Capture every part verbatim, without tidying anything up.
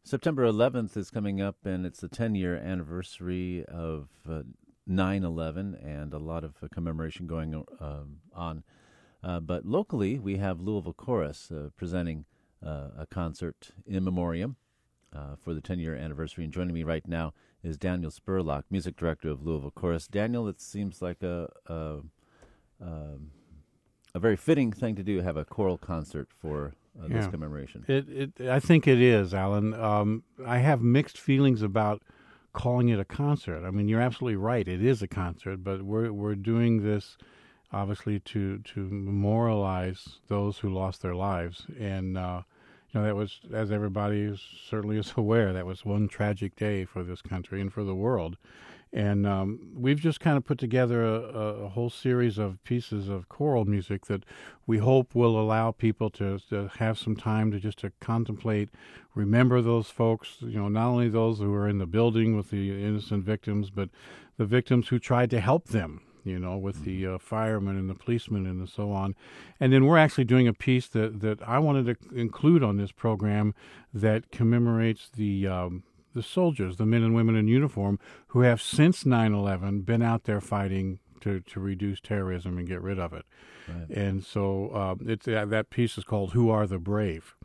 September eleventh is coming up, and it's the ten-year anniversary of uh, nine eleven, and a lot of uh, commemoration going um on. Uh, but locally, we have Louisville Chorus uh, presenting uh, a concert in memoriam uh, for the ten-year anniversary. And joining me right now is Daniel Spurlock, music director of Louisville Chorus. Daniel, it seems like a a, um, a very fitting thing to do, have a choral concert for uh, this Yeah. commemoration. It, it, I think it is, Alan. Um, I have mixed feelings about calling it a concert. I mean, you're absolutely right. It is a concert, but we're we're doing this obviously to to memorialize those who lost their lives, and uh, you know that was, as everybody is, certainly is aware, that was one tragic day for this country and for the world. And um, we've just kind of put together a, a whole series of pieces of choral music that we hope will allow people to, to have some time to just to contemplate, remember those folks, you know, not only those who were in the building with the innocent victims, but the victims who tried to help them, you know, with the uh, firemen and the policemen and so on. And then we're actually doing a piece that, that I wanted to include on this program that commemorates the um, the soldiers, the men and women in uniform, who have since nine eleven been out there fighting to, to reduce terrorism and get rid of it. Right. And so uh, it's, uh, that piece is called Who Are the Brave?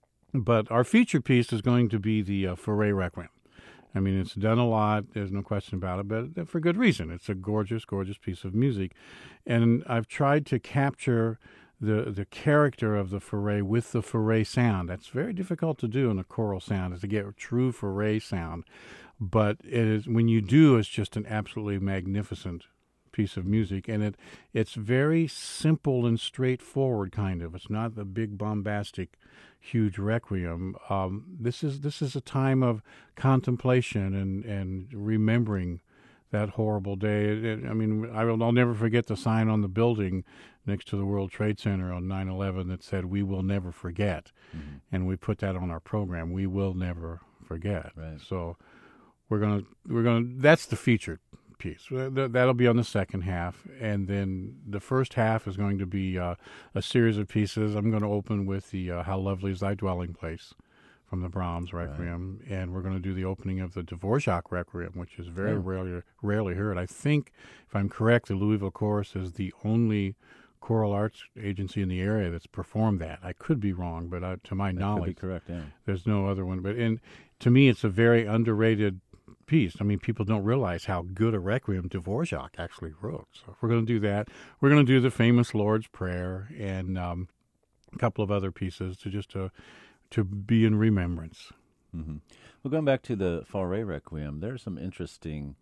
But our feature piece is going to be the uh, Fauré Requiem. I mean, it's done a lot, there's no question about it, but for good reason. It's a gorgeous, gorgeous piece of music. And I've tried to capture the the character of the Fauré with the Fauré sound. That's very difficult to do in a choral sound, is to get a true Fauré sound. But it is, when you do, it's just an absolutely magnificent piece of music, and it it's very simple and straightforward, kind of. It's not the big bombastic, huge requiem. Um, this is this is a time of contemplation and and remembering that horrible day. It, it, I mean, I will, I'll never forget the sign on the building next to the World Trade Center on nine eleven that said, "We will never forget." Mm-hmm. And we put that on our program. We will never forget. Right. So we're gonna we're gonna that's the featured piece. That'll be on the second half, and then the first half is going to be uh, a series of pieces. I'm going to open with the uh, "How Lovely Is Thy Dwelling Place" from the Brahms Requiem, right. And we're going to do the opening of the Dvorak Requiem, which is very oh. rarely rarely heard. I think, if I'm correct, the Louisville Chorus is the only choral arts agency in the area that's performed that. I could be wrong, but uh, to my that knowledge, could be correct, yeah. There's no other one. But and to me, it's a very underrated piece. I mean, people don't realize how good a requiem Dvorak actually wrote. So we're going to do that. We're going to do the famous Lord's Prayer and um, a couple of other pieces to just to to be in remembrance. Mm-hmm. Well, going back to the Fauré Requiem, there's some interesting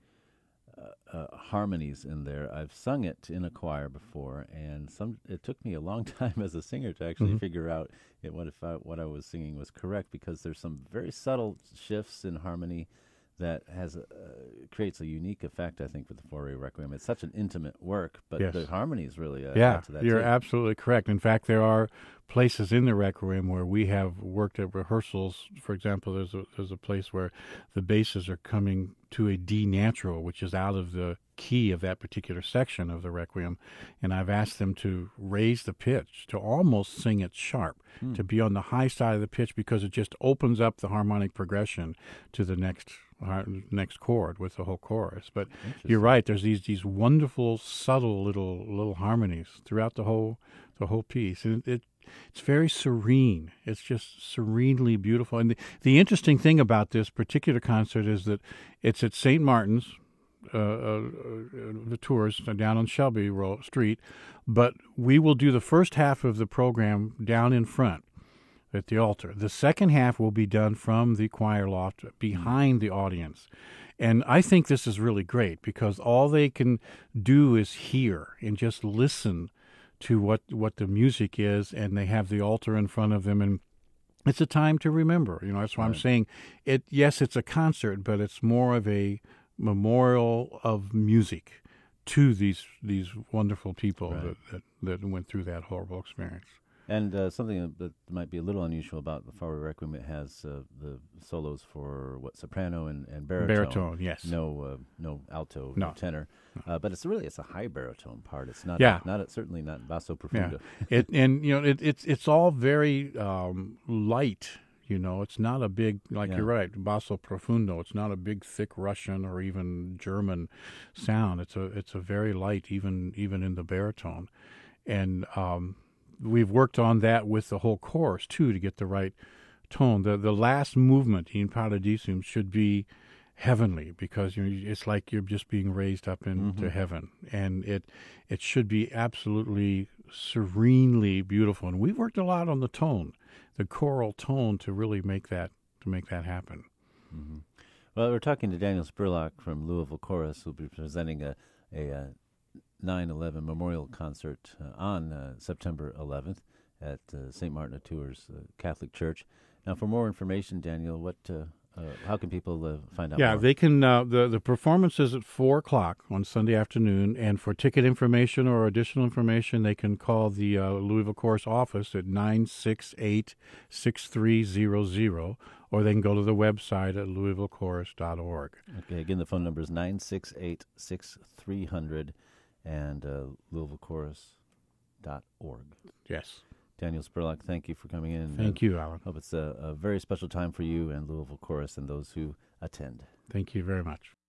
uh, uh, harmonies in there. I've sung it in a choir before, and some it took me a long time as a singer to actually mm-hmm. figure out it, what if I, what I was singing was correct, because there's some very subtle shifts in harmony that has a, uh, creates a unique effect, I think, with the Fauré Requiem. It's such an intimate work, but yes. the harmonies really uh, yeah, add to that. You're too. absolutely correct. In fact, there are places in the Requiem where we have worked at rehearsals. For example, there's a, there's a place where the basses are coming to a D natural, which is out of the key of that particular section of the Requiem, and I've asked them to raise the pitch, to almost sing it sharp, hmm. to be on the high side of the pitch, because it just opens up the harmonic progression to the next next chord with the whole chorus. But you're right, there's these these wonderful, subtle little little harmonies throughout the whole the whole piece, and it, it it's very serene. It's just serenely beautiful. And the, the interesting thing about this particular concert is that it's at Saint Martin's, uh, uh, the tours down on Shelby Road Street, but we will do the first half of the program down in front at the altar. The second half will be done from the choir loft behind the audience. And I think this is really great, because all they can do is hear and just listen to what, what the music is, and they have the altar in front of them, and it's a time to remember. You know, that's why right. I'm saying it. Yes, it's a concert, but it's more of a memorial of music to these these wonderful people right. that, that, that went through that horrible experience. And uh, something that might be a little unusual about the Fauré Requiem, it has uh, the solos for what soprano and, and baritone. Baritone, yes. No, uh, no alto, no, no tenor. No. Uh, but it's really it's a high baritone part. It's not. Yeah. A, not a, certainly not basso profundo. Yeah. it and you know it, it's it's all very um, light. You know, it's not a big, like Yeah. you're right, basso profundo. It's not a big, thick Russian or even German sound. It's a it's a very light, even even in the baritone. And um, we've worked on that with the whole chorus too to get the right tone. The the last movement in Paradisum should be heavenly because you know, it's like you're just being raised up into Mm-hmm. heaven, and it it should be absolutely serenely beautiful. And we've worked a lot on the tone, the choral tone, to really make that to make that happen. Mm-hmm. Well, we're talking to Daniel Spurlock from Louisville Chorus, who'll be presenting a a uh, nine eleven memorial concert uh, on uh, September eleventh at uh, Saint Martin of Tours uh, Catholic Church. Now, for more information, Daniel, what uh, uh, how can people uh, find out Yeah, more? they can. Uh, the the performance is at four o'clock on Sunday afternoon, and for ticket information or additional information, they can call the uh, Louisville Chorus office at nine six eight six three zero zero, or they can go to the website at louisville chorus dot org. Okay, again, the phone number is nine six eight six three zero zero and uh, louisville chorus dot org. Yes. Daniel Spurlock, thank you for coming in. Thank uh, you, Alan. Hope it's a, a very special time for you and Louisville Chorus and those who attend. Thank you very much.